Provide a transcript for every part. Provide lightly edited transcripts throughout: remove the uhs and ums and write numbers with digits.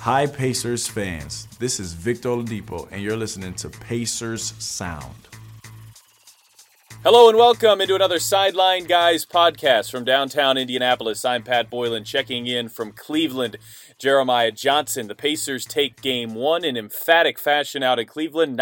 Hi, Pacers fans. This is Victor Oladipo, and you're listening to Pacers Sound. Hello and welcome into another Sideline Guys podcast from downtown Indianapolis. I'm Pat Boylan checking in from Cleveland. Jeremiah Johnson. The Pacers take game one in emphatic fashion out in Cleveland,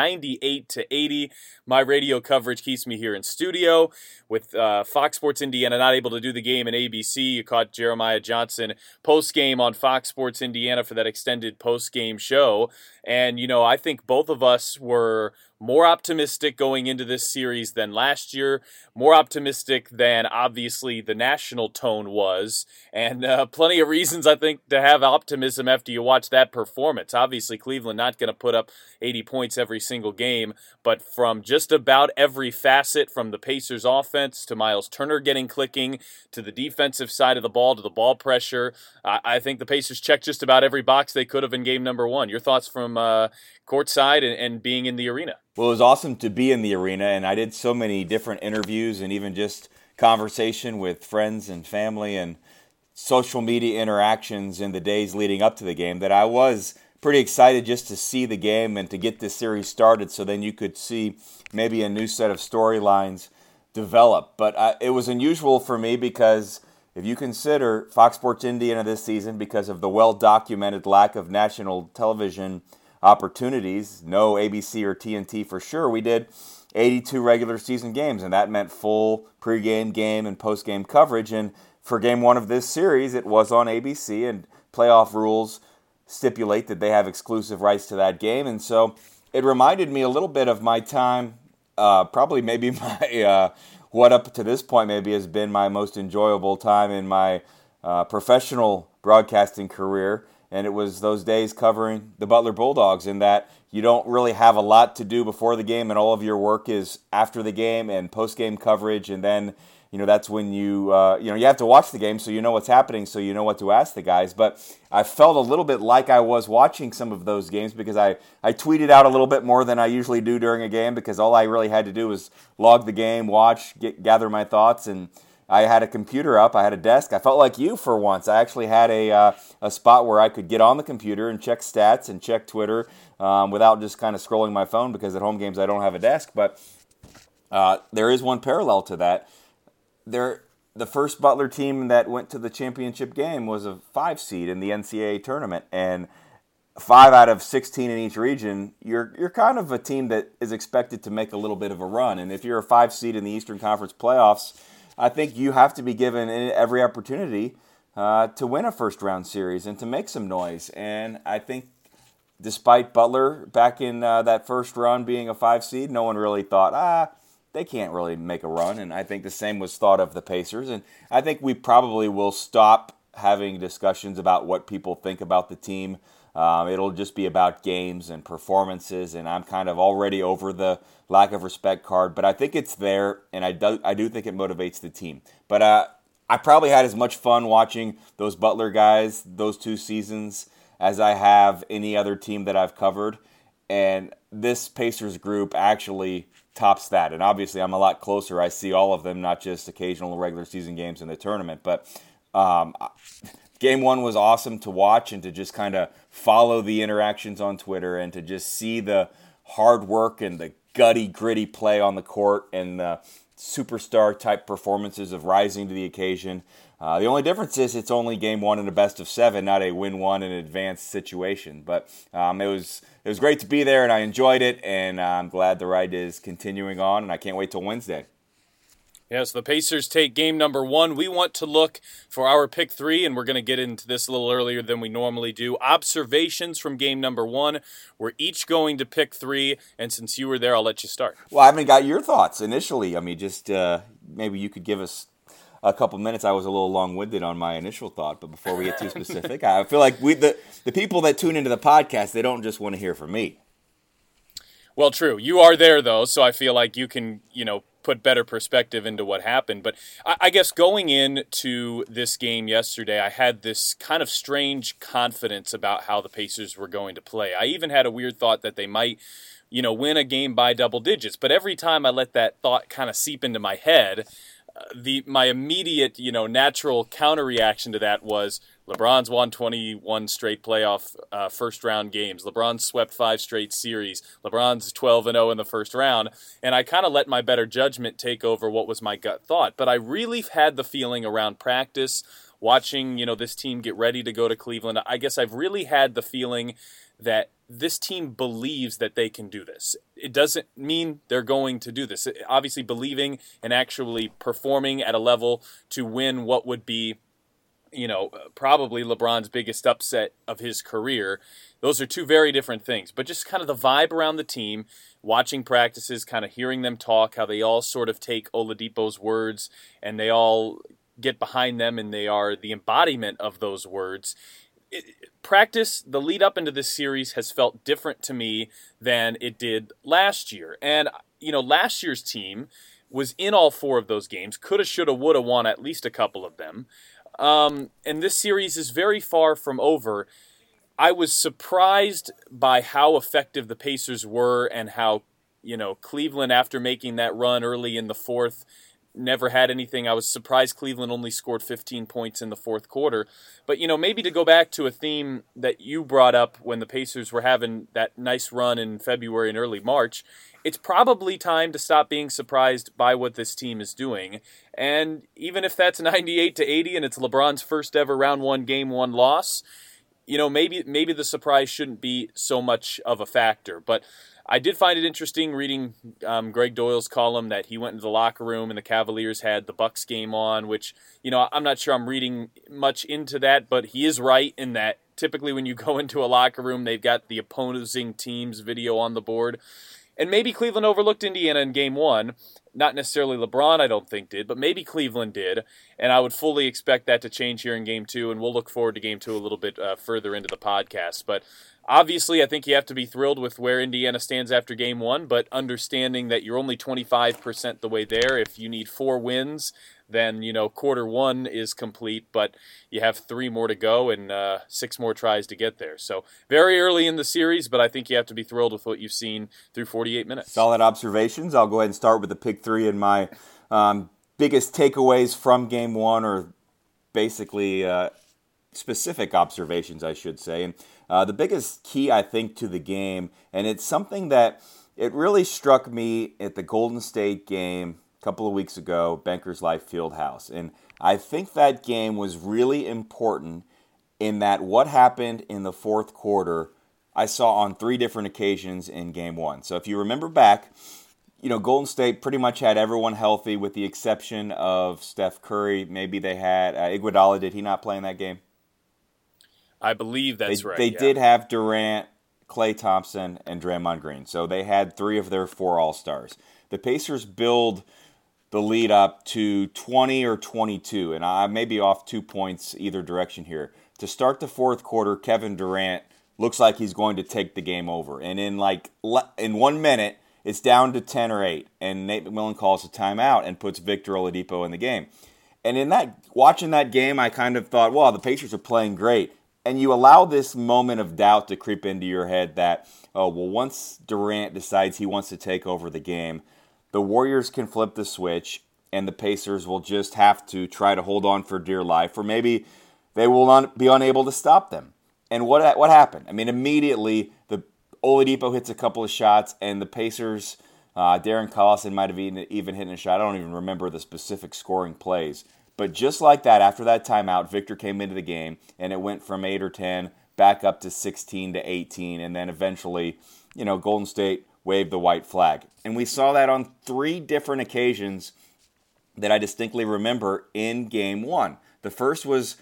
98-80. My radio coverage keeps me here in studio with Fox Sports Indiana not able to do the game in ABC. You caught Jeremiah Johnson post-game on Fox Sports Indiana for that extended post-game show. And, I think both of us were more optimistic going into this series than last year, more optimistic than obviously the national tone was, and plenty of reasons I think to have optimism after you watch that performance. Obviously Cleveland not going to put up 80 points every single game, but from just about every facet, from the Pacers offense to Miles Turner getting clicking to the defensive side of the ball to the ball pressure, I think the Pacers checked just about every box they could have in game number one. Your thoughts from courtside and being in the arena? Well, it was awesome to be in the arena, and I did so many different interviews and even just conversation with friends and family and social media interactions in the days leading up to the game that I was pretty excited just to see the game and to get this series started so then you could see maybe a new set of storylines develop. But it was unusual for me because if you consider Fox Sports Indiana this season, because of the well-documented lack of national television opportunities, no ABC or TNT for sure, we did 82 regular season games, and that meant full pregame, game, and postgame coverage. And for game one of this series, it was on ABC, and playoff rules stipulate that they have exclusive rights to that game. And so it reminded me a little bit of my time, probably maybe my what up to this point maybe has been my most enjoyable time in my professional broadcasting career. And it was those days covering the Butler Bulldogs, in that you don't really have a lot to do before the game, and all of your work is after the game and post-game coverage. And then, that's when you have to watch the game so you know what's happening, so you know what to ask the guys. But I felt a little bit like I was watching some of those games because I tweeted out a little bit more than I usually do during a game, because all I really had to do was log the game, watch, gather my thoughts, and I had a computer up. I had a desk. I felt like you for once. I actually had a spot where I could get on the computer and check stats and check Twitter without just kind of scrolling my phone, because at home games I don't have a desk. But there is one parallel to that. The first Butler team that went to the championship game was a 5 seed in the NCAA tournament, and 5 out of 16 in each region, you're kind of a team that is expected to make a little bit of a run. And if you're a 5 seed in the Eastern Conference playoffs, I think you have to be given every opportunity to win a first-round series and to make some noise. And I think despite Butler back in that first run being a 5 seed, no one really thought, they can't really make a run. And I think the same was thought of the Pacers. And I think we probably will stop having discussions about what people think about the team. It'll just be about games and performances, and I'm kind of already over the lack of respect card, but I think it's there, and I do think it motivates the team. But I probably had as much fun watching those Butler guys those 2 seasons as I have any other team that I've covered, and this Pacers group actually tops that. And obviously I'm a lot closer. I see all of them, not just occasional regular season games in the tournament, but Game one was awesome to watch and to just kind of follow the interactions on Twitter and to just see the hard work and the gritty play on the court and the superstar-type performances of rising to the occasion. The only difference is it's only game one in a best-of-7, not a win-one in an advanced situation. But it was great to be there, and I enjoyed it, and I'm glad the ride is continuing on, and I can't wait till Wednesday. Yes, the Pacers take game number one. We want to look for our pick 3, and we're going to get into this a little earlier than we normally do. Observations from game number one. We're each going to pick 3, and since you were there, I'll let you start. Well, I haven't got your thoughts initially. I mean, just maybe you could give us a couple minutes. I was a little long-winded on my initial thought, but before we get too specific, I feel like the people that tune into the podcast, they don't just want to hear from me. Well, true. You are there, though, so I feel like you can, put better perspective into what happened. But I guess going into this game yesterday, I had this kind of strange confidence about how the Pacers were going to play. I even had a weird thought that they might, win a game by double digits. But every time I let that thought kind of seep into my head, my immediate, natural counter reaction to that was, LeBron's won 21 straight playoff first-round games. LeBron's swept 5 straight series. LeBron's 12-0 in the first round. And I kind of let my better judgment take over what was my gut thought. But I really had the feeling around practice, watching, this team get ready to go to Cleveland. I guess I've really had the feeling that this team believes that they can do this. It doesn't mean they're going to do this. Obviously, believing and actually performing at a level to win what would be probably LeBron's biggest upset of his career. Those are two very different things. But just kind of the vibe around the team, watching practices, kind of hearing them talk, how they all sort of take Oladipo's words and they all get behind them and they are the embodiment of those words. Practice, the lead up into this series has felt different to me than it did last year. And, last year's team was in all 4 of those games, coulda, shoulda, woulda won at least a couple of them. And this series is very far from over. I was surprised by how effective the Pacers were and how, Cleveland, after making that run early in the fourth, never had anything. I was surprised Cleveland only scored 15 points in the fourth quarter. But, maybe to go back to a theme that you brought up when the Pacers were having that nice run in February and early March, it's probably time to stop being surprised by what this team is doing. And even if that's 98-80 and it's LeBron's first ever round 1 game 1 loss, maybe the surprise shouldn't be so much of a factor. But I did find it interesting reading Greg Doyle's column that he went into the locker room and the Cavaliers had the Bucks game on, which, I'm not sure I'm reading much into that, but he is right in that typically when you go into a locker room, they've got the opposing team's video on the board. And maybe Cleveland overlooked Indiana in Game 1. Not necessarily LeBron, I don't think, did, but maybe Cleveland did. And I would fully expect that to change here in Game 2, and we'll look forward to Game 2 a little bit further into the podcast. But obviously, I think you have to be thrilled with where Indiana stands after Game 1, but understanding that you're only 25% the way there. If you need 4 wins, then, quarter 1 is complete, but you have 3 more to go and 6 more tries to get there. So very early in the series, but I think you have to be thrilled with what you've seen through 48 minutes. Solid observations. I'll go ahead and start with the pick 3 and my biggest takeaways from Game 1, or basically specific observations, I should say. And the biggest key, I think, to the game, and it's something that it really struck me at the Golden State game a couple of weeks ago, Bankers Life Fieldhouse. And I think that game was really important in that what happened in the fourth quarter I saw on 3 different occasions in Game 1. So if you remember back, Golden State pretty much had everyone healthy with the exception of Steph Curry. Maybe they had Iguodala. Did he not play in that game? I believe that's right. They did have Durant, Klay Thompson, and Draymond Green. So they had 3 of their 4 All-Stars. The Pacers build the lead up to 20 or 22, and I may be off 2 points either direction here. To start the fourth quarter, Kevin Durant looks like he's going to take the game over. And in 1 minute, it's down to 10 or 8, and Nate McMillan calls a timeout and puts Victor Oladipo in the game. And in watching that game, I kind of thought, well, the Pacers are playing great. And you allow this moment of doubt to creep into your head that, once Durant decides he wants to take over the game, the Warriors can flip the switch and the Pacers will just have to try to hold on for dear life, or maybe they will be unable to stop them. And what happened? I mean, immediately, the Oladipo hits a couple of shots, and the Pacers, Darren Collison might have even hit a shot. I don't even remember the specific scoring plays. But just like that, after that timeout, Victor came into the game, and it went from 8 or 10 back up to 16 to 18, and then eventually, Golden State waved the white flag. And we saw that on 3 different occasions that I distinctly remember in Game 1. The first was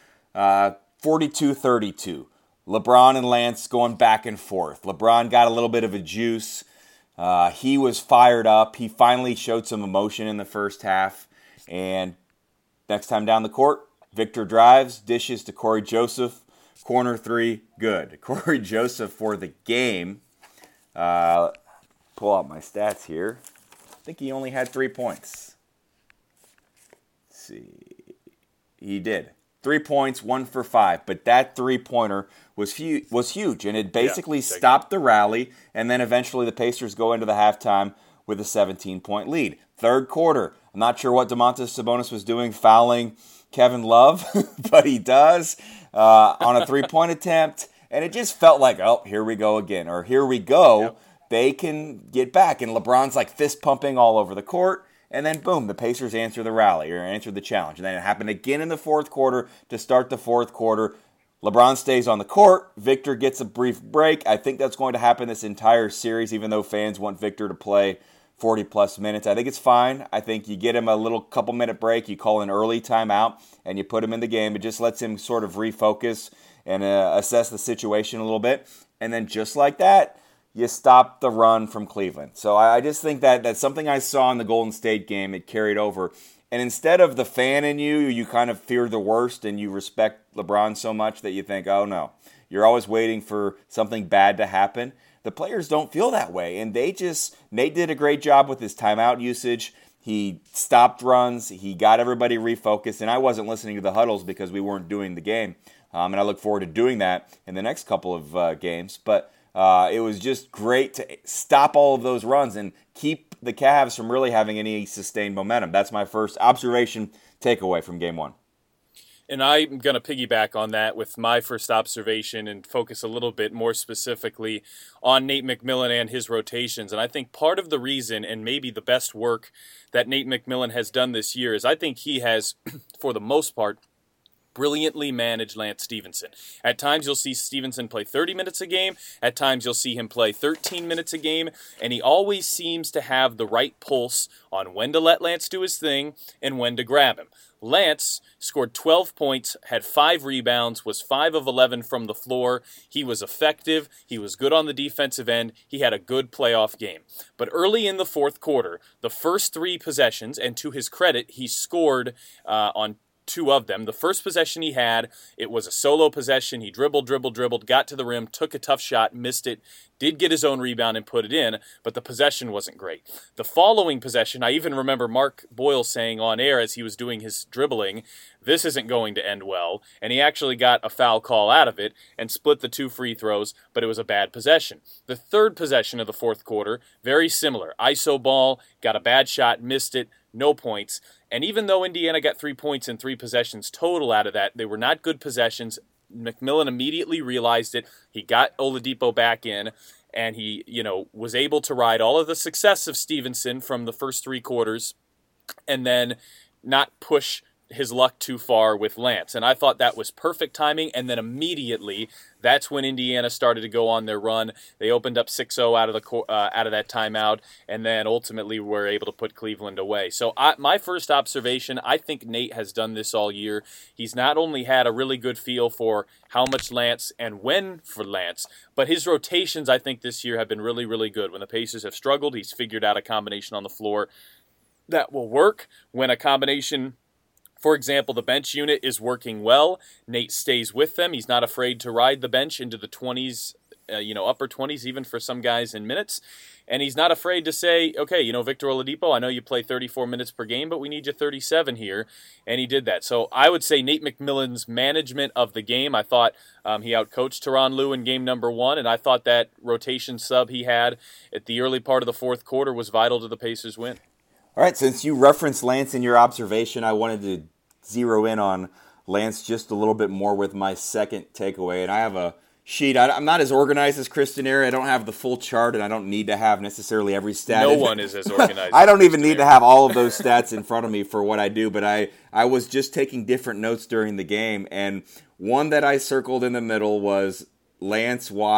42-32. LeBron and Lance going back and forth. LeBron got a little bit of a juice. He was fired up. He finally showed some emotion in the first half. And next time down the court, Victor drives, dishes to Corey Joseph. Corner 3, good. Corey Joseph for the game. Pull out my stats here. I think he only had 3 points. Let's see. He did. 3 points, 1 for 5. But that 3-pointer was huge, and it basically stopped the rally, and then eventually the Pacers go into the halftime with a 17-point lead. Third quarter, I'm not sure what Domantas Sabonis was doing fouling Kevin Love, but he does. on a three-point attempt, and it just felt like, oh, here we go again, or here we go. Yep. They can get back, and LeBron's like fist pumping all over the court, and then boom, the Pacers answer the rally or answer the challenge, and then it happened again in the fourth quarter to start the fourth quarter. LeBron stays on the court. Victor gets a brief break. I think that's going to happen this entire series, even though fans want Victor to play 40-plus minutes. I think it's fine. I think you get him a little couple-minute break. You call an early timeout, and you put him in the game. It just lets him sort of refocus and assess the situation a little bit. And then just like that, you stop the run from Cleveland. So I just think that that's something I saw in the Golden State game. It carried over. And instead of the fan in you, you kind of fear the worst and you respect LeBron so much that you think, oh no, you're always waiting for something bad to happen. The players don't feel that way. And Nate did a great job with his timeout usage. He stopped runs. He got everybody refocused. And I wasn't listening to the huddles because we weren't doing the game. And I look forward to doing that in the next couple of games. But it was just great to stop all of those runs and keep the Cavs from really having any sustained momentum. That's my first observation takeaway from game one. And I'm going to piggyback on that with my first observation and focus a little bit more specifically on Nate McMillan and his rotations. And I think part of the reason, and maybe the best work that Nate McMillan has done this year, is I think he has, for the most part, brilliantly managed Lance Stephenson. At times you'll see Stephenson play 30 minutes a game. At times you'll see him play 13 minutes a game. And he always seems to have the right pulse on when to let Lance do his thing and when to grab him. Lance scored 12 points, had 5 rebounds, was 5 of 11 from the floor. He was effective. He was good on the defensive end. He had a good playoff game. But early in the fourth quarter, the first 3 possessions, and to his credit, he scored on 2 of them. The first possession he had, it was a solo possession. He dribbled, got to the rim, took a tough shot, missed it, did get his own rebound and put it in, but the possession wasn't great. The following possession, I even remember Mark Boyle saying on air as he was doing his dribbling, this isn't going to end well, and he actually got a foul call out of it and split the 2 free throws, but it was a bad possession. The third possession of the fourth quarter, very similar. ISO ball, got a bad shot, missed it, no points. And even though Indiana got 3 points and 3 possessions total out of that, they were not good possessions. McMillan immediately realized it. He got Oladipo back in, and he, was able to ride all of the success of Stephenson from the first 3 quarters and then not push his luck too far with Lance. And I thought that was perfect timing. And then immediately, that's when Indiana started to go on their run. They opened up 6-0 out of that timeout, and then ultimately were able to put Cleveland away. So my first observation, I think Nate has done this all year. He's not only had a really good feel for how much Lance and when for Lance, but his rotations, I think, this year have been really, really good. When the Pacers have struggled, he's figured out a combination on the floor that will work. When a combination, for example, the bench unit is working well, Nate stays with them. He's not afraid to ride the bench into the 20s, upper 20s, even for some guys in minutes. And he's not afraid to say, okay, Victor Oladipo, I know you play 34 minutes per game, but we need you 37 here. And he did that. So I would say Nate McMillan's management of the game, I thought he outcoached Tyronn Lue in game number 1. And I thought that rotation sub he had at the early part of the fourth quarter was vital to the Pacers' win. All right, since you referenced Lance in your observation, I wanted to zero in on Lance just a little bit more with my second takeaway. And I have a sheet. I'm not as organized as Chris Denari. I don't have the full chart, and I don't need to have necessarily every stat. No one is as organized. I don't even need to have all of those stats in front of me for what I do, but I was just taking different notes during the game, and one that I circled in the middle was Lance Y ?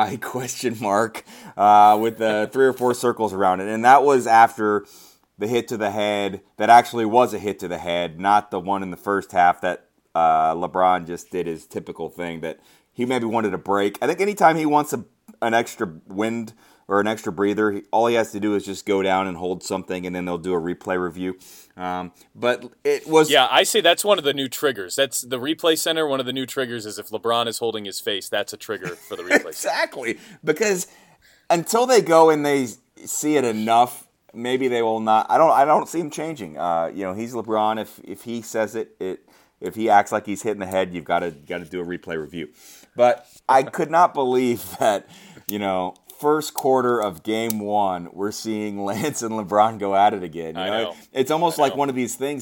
With the 3 or 4 circles around it. And that was after the hit to the head that actually was a hit to the head, not the one in the first half that LeBron just did his typical thing that he maybe wanted a break. I think anytime he wants an extra wind or an extra breather, all he has to do is just go down and hold something, and then they'll do a replay review. But it was... Yeah, I say that's one of the new triggers. That's the replay center. One of the new triggers is if LeBron is holding his face, that's a trigger for the replay Exactly. Because until they go and they see it enough, maybe they will not. I don't see him changing. He's LeBron. If he says if he acts like he's hitting the head, you've got to do a replay review. But I could not believe that, first quarter of game 1, we're seeing Lance and LeBron go at it again. I know. It's almost like one of these things that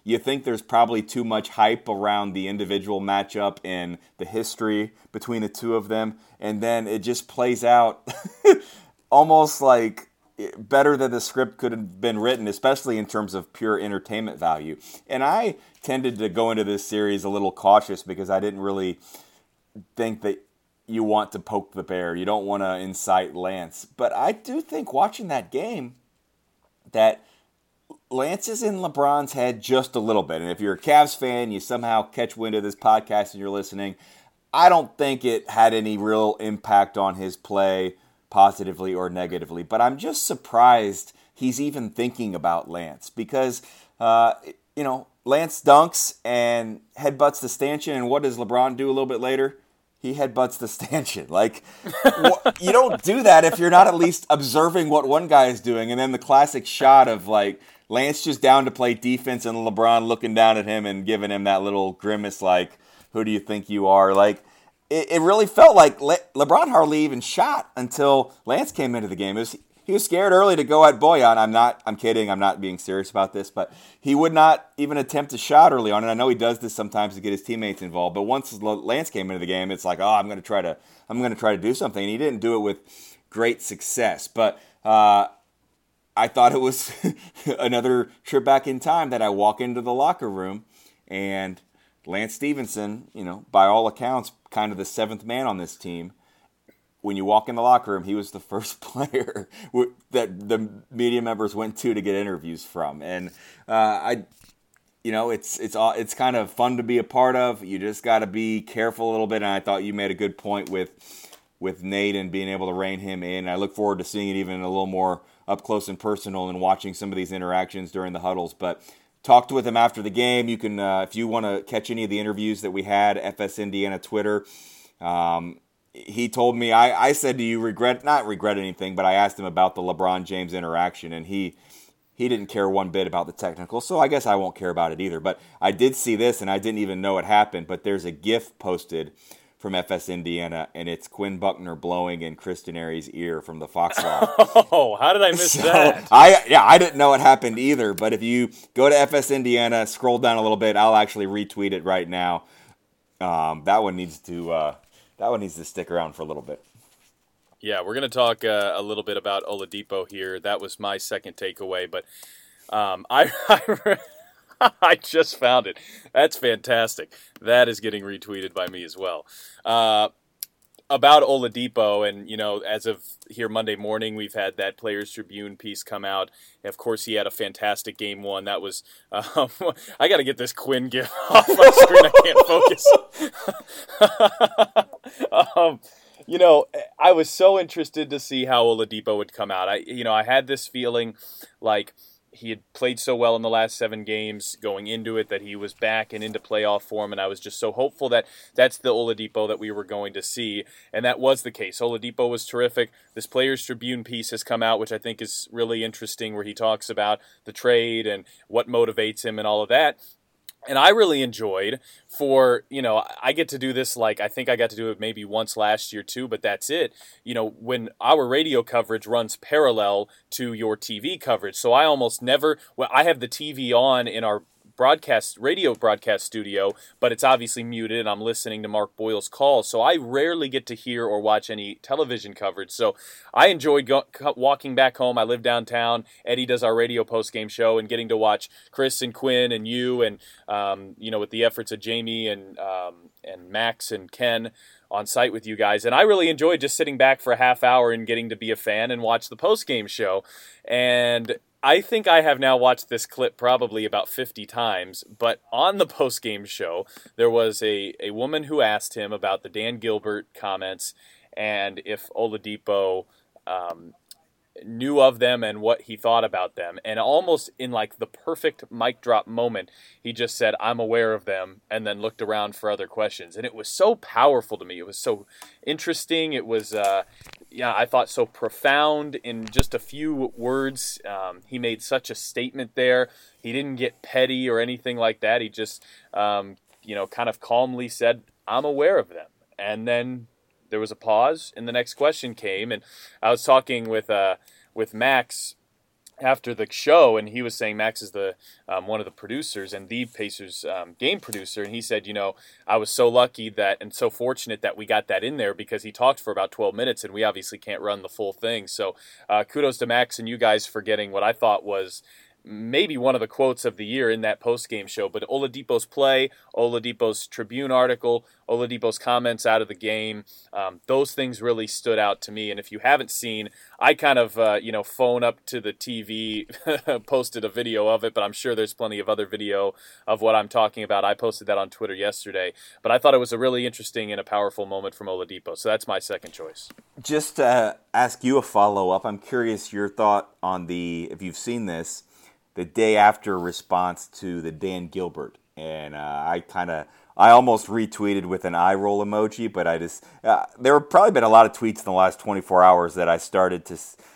you think there's probably too much hype around the individual matchup and the history between the two of them, and then it just plays out almost like better than the script could have been written, especially in terms of pure entertainment value. And I tended to go into this series a little cautious because I didn't really think that you want to poke the bear. You don't want to incite Lance. But I do think watching that game that Lance is in LeBron's head just a little bit. And if you're a Cavs fan, you somehow catch wind of this podcast and you're listening, I don't think it had any real impact on his play positively or negatively. But I'm just surprised he's even thinking about Lance because, Lance dunks and headbutts the stanchion. And what does LeBron do a little bit later? He headbutts the stanchion. Like, you don't do that if you're not at least observing what one guy is doing. And then the classic shot of, like, Lance just down to play defense and LeBron looking down at him and giving him that little grimace like, who do you think you are? Like, it really felt like LeBron hardly even shot until Lance came into the game. He was scared early to go at Bojan. I'm kidding. I'm not being serious about this, but he would not even attempt a shot early on. And I know he does this sometimes to get his teammates involved. But once Lance came into the game, it's like, I'm going to try to do something. And he didn't do it with great success. But I thought it was another trip back in time that I walk into the locker room and Lance Stevenson, by all accounts, kind of the seventh man on this team. When you walk in the locker room, he was the first player that the media members went to get interviews from, and it's kind of fun to be a part of. You just got to be careful a little bit, and I thought you made a good point with Nate and being able to rein him in. I look forward to seeing it even a little more up close and personal and watching some of these interactions during the huddles, but. Talked with him after the game. You can, if you want to catch any of the interviews that we had, FS Indiana Twitter. He told me, I said, do you not regret anything, but I asked him about the LeBron James interaction, and he didn't care one bit about the technical, so I guess I won't care about it either. But I did see this, and I didn't even know it happened, but there's a GIF posted from FS Indiana, and it's Quinn Buckner blowing in Kristen Airy's ear from the Fox Loft. Oh, how did I miss that? I didn't know it happened either, but if you go to FS Indiana, scroll down a little bit, I'll actually retweet it right now. That one needs to stick around for a little bit. Yeah, we're going to talk a little bit about Oladipo here. That was my second takeaway, but I just found it. That's fantastic. That is getting retweeted by me as well. About Oladipo, and as of here Monday morning, we've had that Players Tribune piece come out. Of course, he had a fantastic game one. That was I got to get this Quinn gif off my screen. I can't focus. I was so interested to see how Oladipo would come out. I had this feeling like he had played so well in the last 7 games going into it that he was back and into playoff form, and I was just so hopeful that that's the Oladipo that we were going to see, and that was the case. Oladipo was terrific. This Players Tribune piece has come out, which I think is really interesting, where he talks about the trade and what motivates him and all of that. And I really enjoyed I get to do this, I think I got to do it maybe once last year too, but that's it. When our radio coverage runs parallel to your TV coverage. So I almost never, I have the TV on in our radio broadcast studio, but it's obviously muted and I'm listening to Mark Boyle's calls. So I rarely get to hear or watch any television coverage. So I enjoyed walking back home. I live downtown. Eddie does our radio post-game show, and getting to watch Chris and Quinn and you and, with the efforts of Jamie and Max and Ken on site with you guys. And I really enjoyed just sitting back for a half hour and getting to be a fan and watch the post-game show. And I think I have now watched this clip probably about 50 times, but on the post-game show, there was a woman who asked him about the Dan Gilbert comments and if Oladipo knew of them and what he thought about them. And almost in the perfect mic drop moment, he just said, "I'm aware of them," and then looked around for other questions. And it was so powerful to me. It was so interesting. It was, I thought so profound in just a few words. He made such a statement there. He didn't get petty or anything like that. He just, kind of calmly said, "I'm aware of them." And then there was a pause, and the next question came, and I was talking with Max after the show, and he was saying Max is the one of the producers and the Pacers game producer, and he said, I was so lucky that and so fortunate that we got that in there because he talked for about 12 minutes, and we obviously can't run the full thing. So kudos to Max and you guys for getting what I thought was maybe one of the quotes of the year in that post-game show. But Oladipo's play, Oladipo's Tribune article, Oladipo's comments out of the game, those things really stood out to me. And if you haven't seen, I kind of, phone up to the TV, posted a video of it, but I'm sure there's plenty of other video of what I'm talking about. I posted that on Twitter yesterday. But I thought it was a really interesting and a powerful moment from Oladipo. So that's my second choice. Just to ask you a follow-up, I'm curious your thought on if you've seen this, the day after response to the Dan Gilbert, and I almost retweeted with an eye roll emoji, but there have probably been a lot of tweets in the last 24 hours that I started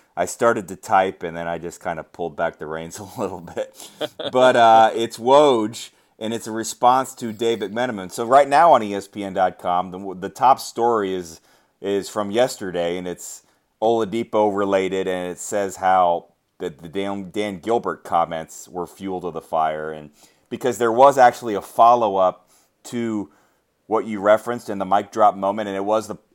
to type, and then I just kind of pulled back the reins a little bit. But it's Woj, and it's a response to Dave McMenamin. So right now on ESPN.com, the top story is from yesterday, and it's Oladipo related, and it says how that the Dan Gilbert comments were fuel to the fire, and because there was actually a follow-up to what you referenced in the mic drop moment, and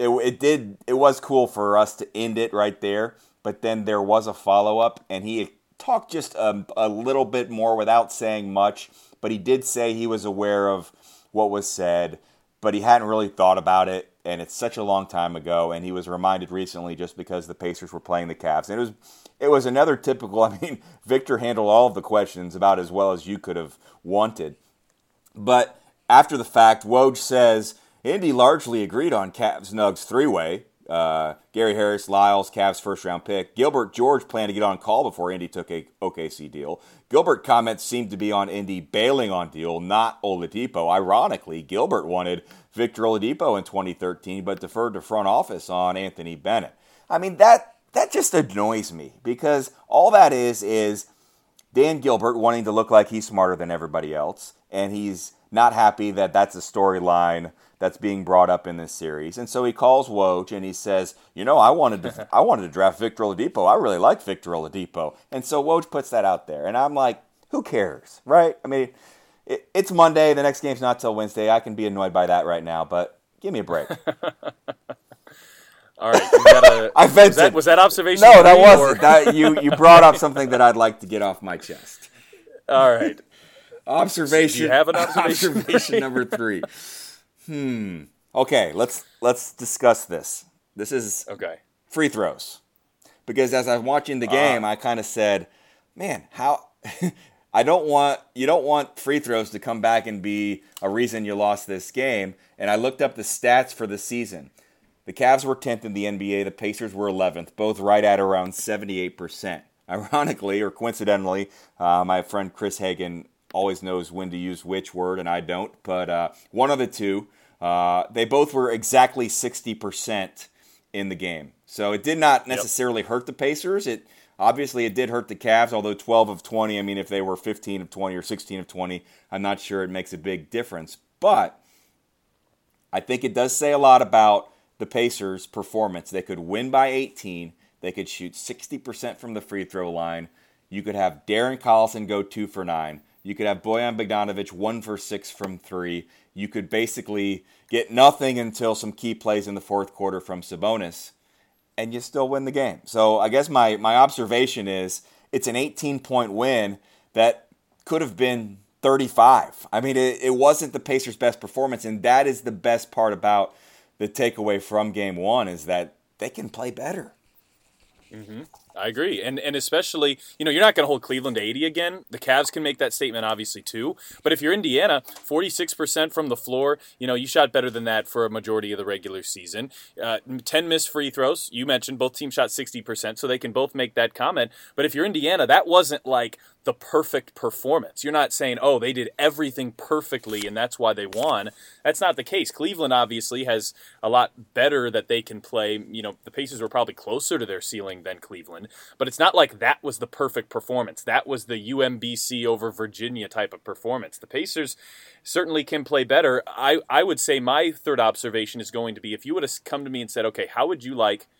it was cool for us to end it right there, but then there was a follow-up, and he talked just a little bit more without saying much, but he did say he was aware of what was said, but he hadn't really thought about it, and it's such a long time ago, and he was reminded recently just because the Pacers were playing the Cavs, and it was another typical, Victor handled all of the questions about as well as you could have wanted. But after the fact, Woj says, Indy largely agreed on Cavs-Nugs three-way. Gary Harris, Lyles, Cavs first-round pick. Gilbert, George planned to get on call before Indy took a OKC deal. Gilbert comments seemed to be on Indy bailing on deal, not Oladipo. Ironically, Gilbert wanted Victor Oladipo in 2013, but deferred to front office on Anthony Bennett. That just annoys me because all that is Dan Gilbert wanting to look like he's smarter than everybody else, and he's not happy that that's a storyline that's being brought up in this series. And so he calls Woj and he says, I wanted to draft Victor Oladipo. I really like Victor Oladipo. And so Woj puts that out there, and I'm like, who cares, right? It's Monday. The next game's not till Wednesday. I can be annoyed by that right now, but give me a break. All right, I vented. Was that observation? No, that wasn't. You brought up something that I'd like to get off my chest. All right. Observation. Do you have an observation? Observation number 3. Okay, let's discuss this. This is free throws. Because as I'm watching the game, I kind of said, man, how you don't want free throws to come back and be a reason you lost this game. And I looked up the stats for the season. The Cavs were 10th in the NBA. The Pacers were 11th, both right at around 78%. Ironically, or coincidentally, my friend Chris Hagan always knows when to use which word, and I don't. But one of the two, they both were exactly 60% in the game. So it did not necessarily hurt the Pacers. It did hurt the Cavs, although 12 of 20, if they were 15 of 20 or 16 of 20, I'm not sure it makes a big difference. But I think it does say a lot about the Pacers' performance. They could win by 18. They could shoot 60% from the free throw line. You could have Darren Collison go 2 for 9. You could have Bojan Bogdanovic 1 for 6 from 3. You could basically get nothing until some key plays in the fourth quarter from Sabonis, and you still win the game. So I guess my observation is it's an 18-point win that could have been 35. It wasn't the Pacers' best performance, and that is the best part about the takeaway from Game 1 is that they can play better. Mm-hmm. I agree. And especially, you're not going to hold Cleveland to 80 again. The Cavs can make that statement, obviously, too. But if you're Indiana, 46% from the floor, you shot better than that for a majority of the regular season. 10 missed free throws. You mentioned both teams shot 60%, so they can both make that comment. But if you're Indiana, that wasn't like the perfect performance. You're not saying, they did everything perfectly and that's why they won. That's not the case. Cleveland obviously has a lot better that they can play. The Pacers were probably closer to their ceiling than Cleveland, but it's not like that was the perfect performance. That was the UMBC over Virginia type of performance. The Pacers certainly can play better. I would say my third observation is going to be if you would have come to me and said, okay, how would you like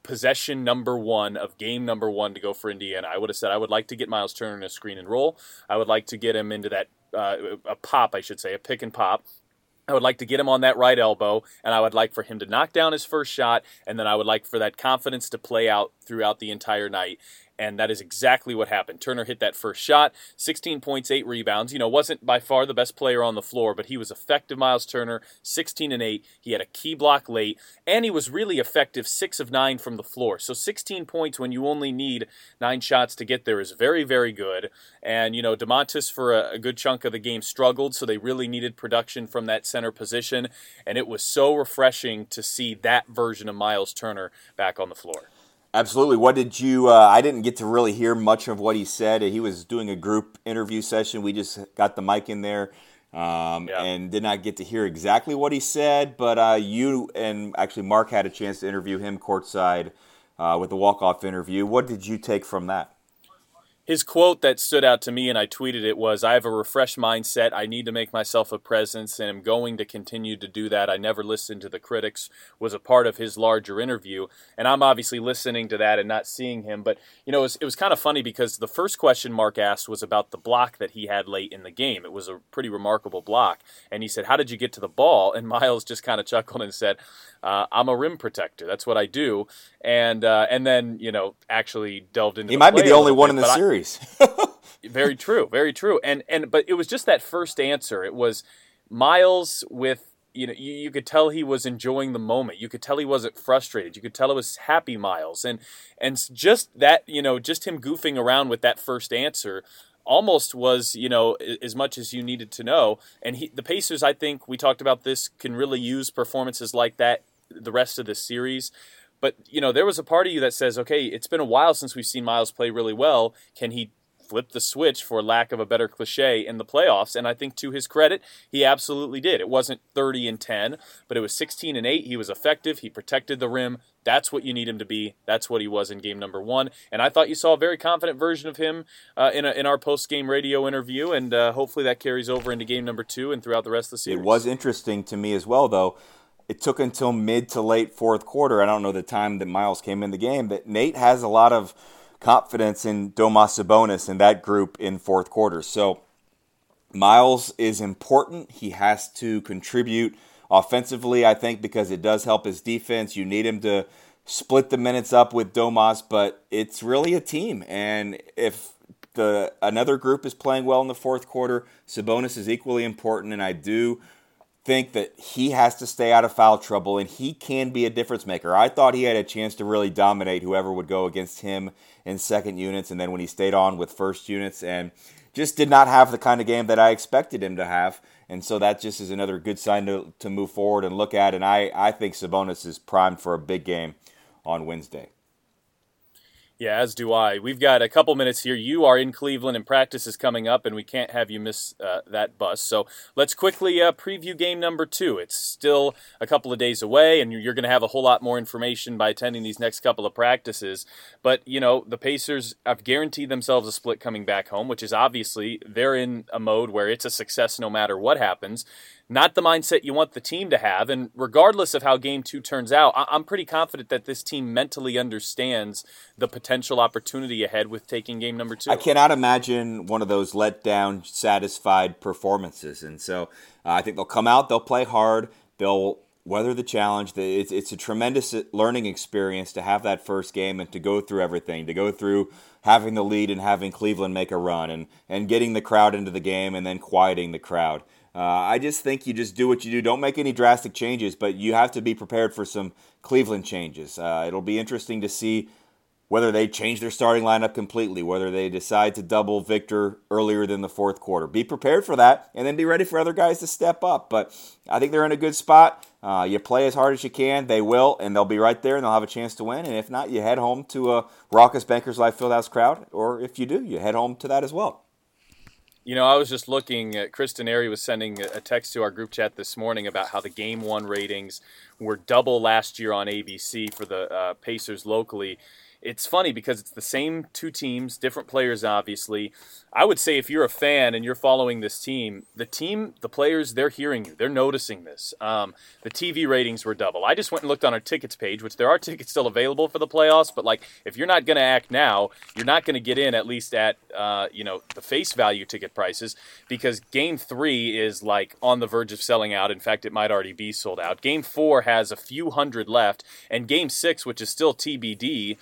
possession number one of game number one to go for Indiana, I would have said I would like to get Miles Turner in a screen and roll. I would like to get him into that a pop, I should say, a pick and pop. I would like to get him on that right elbow, and I would like for him to knock down his first shot, and then I would like for that confidence to play out throughout the entire night. And that is exactly what happened. Turner hit that first shot, 16 points, 8 rebounds. Wasn't by far the best player on the floor, but he was effective, Miles Turner, 16 and 8. He had a key block late, and he was really effective, 6 of 9 from the floor. So 16 points when you only need 9 shots to get there is very, very good. And, DeMontis for a good chunk of the game struggled, so they really needed production from that center position. And it was so refreshing to see that version of Miles Turner back on the floor. Absolutely. What did you, I didn't get to really hear much of what he said. He was doing a group interview session. We just got the mic in there and did not get to hear exactly what he said. But you and actually Mark had a chance to interview him courtside with the walk-off interview. What did you take from that? His quote that stood out to me, and I tweeted it, was, "I have a refreshed mindset. I need to make myself a presence, and I'm going to continue to do that. I never listened to the critics," was a part of his larger interview. And I'm obviously listening to that and not seeing him. But, it was kind of funny because the first question Mark asked was about the block that he had late in the game. It was a pretty remarkable block. And he said, "How did you get to the ball?" And Miles just kind of chuckled and said, "I'm a rim protector. That's what I do." And then, actually delved into He might be the only one in the series. Very true, very true. But it was just that first answer. It was Miles with, you could tell he was enjoying the moment. You could tell he wasn't frustrated. You could tell it was happy Miles. And just that, just him goofing around with that first answer almost was, as much as you needed to know. And the Pacers, I think, we talked about this, can really use performances like that the rest of the series. But, there was a part of you that says, okay, it's been a while since we've seen Miles play really well. Can he flip the switch, for lack of a better cliche, in the playoffs? And I think to his credit, he absolutely did. It wasn't 30 and 10, but it was 16 and 8. He was effective. He protected the rim. That's what you need him to be. That's what he was in game number one. And I thought you saw a very confident version of him in our post-game radio interview, and hopefully that carries over into game number two and throughout the rest of the series. It was interesting to me as well, though. It took until mid to late fourth quarter, I don't know the time that Miles came in the game, but Nate has a lot of confidence in Domas Sabonis and that group in fourth quarter. So Miles is important. He has to contribute offensively, I think, because it does help his defense. You need him to split the minutes up with Domas, but it's really a team. And if another group is playing well in the fourth quarter, Sabonis is equally important, and I do think that he has to stay out of foul trouble, and he can be a difference maker. I thought he had a chance to really dominate whoever would go against him in second units, and then when he stayed on with first units, and just did not have the kind of game that I expected him to have. And so that just is another good sign to move forward and look at, and I think Sabonis is primed for a big game on Wednesday. Yeah, as do I. We've got a couple minutes here. You are in Cleveland and practice is coming up, and we can't have you miss that bus. So let's quickly preview game number two. It's still a couple of days away, and you're going to have a whole lot more information by attending these next couple of practices. But, the Pacers have guaranteed themselves a split coming back home, which is obviously they're in a mode where it's a success no matter what happens. Not the mindset you want the team to have, and regardless of how Game 2 turns out, I'm pretty confident that this team mentally understands the potential opportunity ahead with taking Game number 2. I cannot imagine one of those let-down, satisfied performances, and so I think they'll come out, they'll play hard, they'll weather the challenge. It's a tremendous learning experience to have that first game and to go through everything, to go through having the lead and having Cleveland make a run and getting the crowd into the game and then quieting the crowd. I just think you just do what you do. Don't make any drastic changes, but you have to be prepared for some Cleveland changes. It'll be interesting to see whether they change their starting lineup completely, whether they decide to double Victor earlier than the fourth quarter. Be prepared for that, and then be ready for other guys to step up. But I think they're in a good spot. You play as hard as you can. They will, and they'll be right there, and they'll have a chance to win. And if not, you head home to a raucous Bankers Life Fieldhouse crowd, or if you do, you head home to that as well. I was just looking at Kristen Airy was sending a text to our group chat this morning about how the Game 1 ratings were double last year on ABC for the Pacers locally. it's funny because it's the same two teams, different players, obviously. I would say if you're a fan and you're following this team, the players, they're hearing you. They're noticing this. The TV ratings were double. I just went and looked on our tickets page, which there are tickets still available for the playoffs, but like if you're not going to act now, you're not going to get in at least at the face value ticket prices, because Game 3 is like on the verge of selling out. In fact, it might already be sold out. Game 4 has a few hundred left, and Game 6, which is still TBD,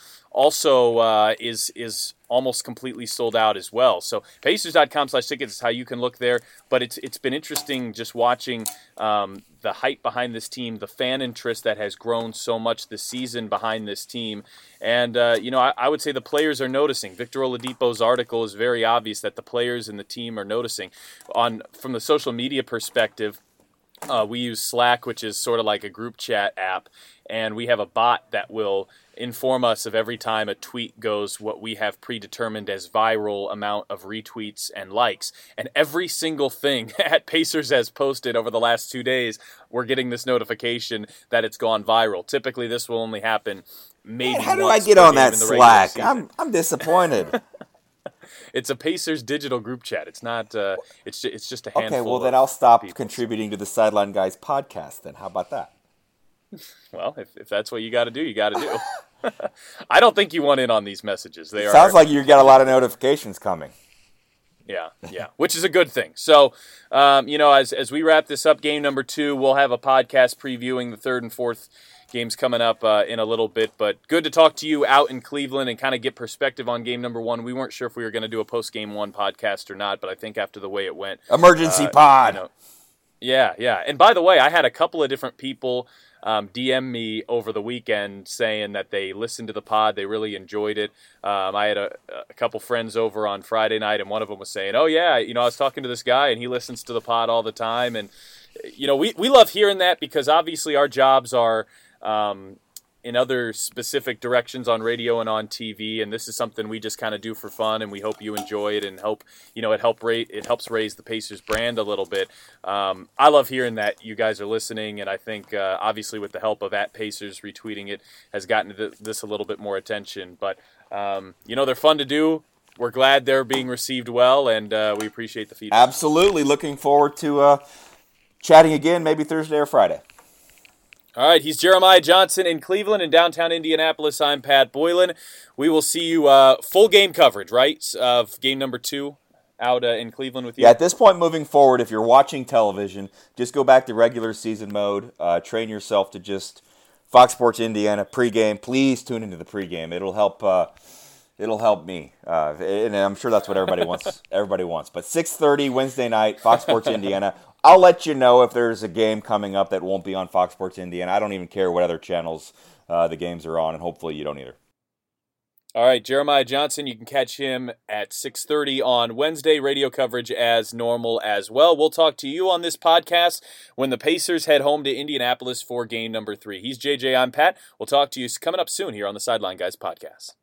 also is almost completely sold out as well. So Pacers.com/tickets is how you can look there. But it's been interesting just watching the hype behind this team, the fan interest that has grown so much this season behind this team. And, I would say the players are noticing. Victor Oladipo's article is very obvious that the players and the team are noticing. From the social media perspective, we use Slack, which is sort of like a group chat app, and we have a bot that will inform us of every time a tweet goes what we have predetermined as viral amount of retweets and likes. And every single thing at Pacers has posted over the last 2 days, we're getting this notification that it's gone viral. Typically, this will only happen maybe once. How do I get on that Slack? I'm disappointed. It's a Pacers digital group chat. It's not. It's just a handful. Okay, well then I'll stop people. contributing to the Sideline Guys podcast. Then how about that? Well, if that's what you got to do, you got to do. I don't think you want in on these messages. Sounds like you got a lot of notifications coming. Yeah, which is a good thing. So, as we wrap this up, game number 2, we'll have a podcast previewing the 3rd and 4th games coming up in a little bit. But good to talk to you out in Cleveland and kind of get perspective on game number 1. We weren't sure if we were going to do a post-game 1 podcast or not, but I think after the way it went. Emergency pod. Yeah. And by the way, I had a couple of different people DM me over the weekend saying that they listened to the pod. They really enjoyed it. I had a couple friends over on Friday night, and one of them was saying, oh, yeah, I was talking to this guy, and he listens to the pod all the time. And, we love hearing that because obviously our jobs are in other specific directions on radio and on TV, and this is something we just kind of do for fun, and we hope you enjoy it and hope it helps raise the Pacers brand a little bit. I love hearing that you guys are listening, and I think obviously with the help of @Pacers retweeting it has gotten this a little bit more attention. But they're fun to do. We're glad they're being received well, and we appreciate the feedback. Absolutely, looking forward to chatting again, maybe Thursday or Friday. All right, he's Jeremiah Johnson in Cleveland and downtown Indianapolis. I'm Pat Boylan. We will see you full game coverage, right, of game number 2 out in Cleveland with you? Yeah, at this point moving forward, if you're watching television, just go back to regular season mode. Train yourself to just Fox Sports Indiana pregame. Please tune into the pregame. It'll help. It'll help me, and I'm sure that's what everybody wants. Everybody wants. But 6:30 Wednesday night, Fox Sports Indiana. I'll let you know if there's a game coming up that won't be on Fox Sports Indiana. I don't even care what other channels the games are on, and hopefully you don't either. All right, Jeremiah Johnson, you can catch him at 6:30 on Wednesday. Radio coverage as normal as well. We'll talk to you on this podcast when the Pacers head home to Indianapolis for game number 3. He's JJ, I'm Pat. We'll talk to you coming up soon here on the Sideline Guys podcast.